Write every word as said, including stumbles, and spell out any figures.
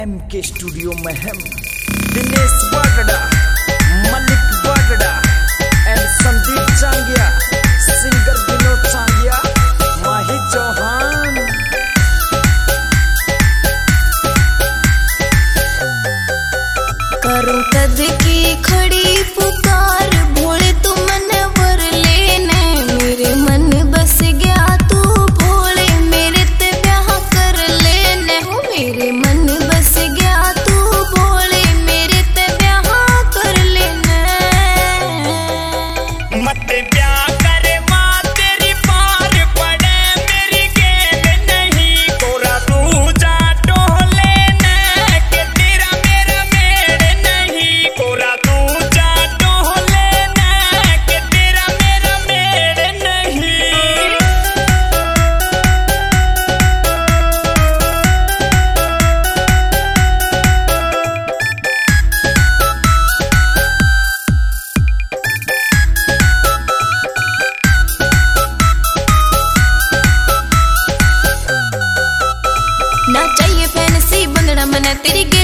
M के studio में हम दिनेश बागड़ा, मलिक बागड़ा एंड संदीप चांगिया, सिंगर विनोद चांगिया, माही चौहान। करूं कद की खड़ी पुकार, भोले तू मन वर लेने, मेरे मन बस गया तू भोले, मेरे ते ब्याह कर लेने, हो मेरे मन बस गया तू भोले, मेरे ते ब्याह कर लेने। मत ब्याह करे मां तेरी पार पड़े, मेरी गेंद नहीं कोरा तू जा टोले ने, के तेरा मेरा मेड़ नहीं कोरा तू जा टोले ने, के तेरा मेरा मेड़ नहीं। ना चाहिए फैंसी बंदना मना तेरी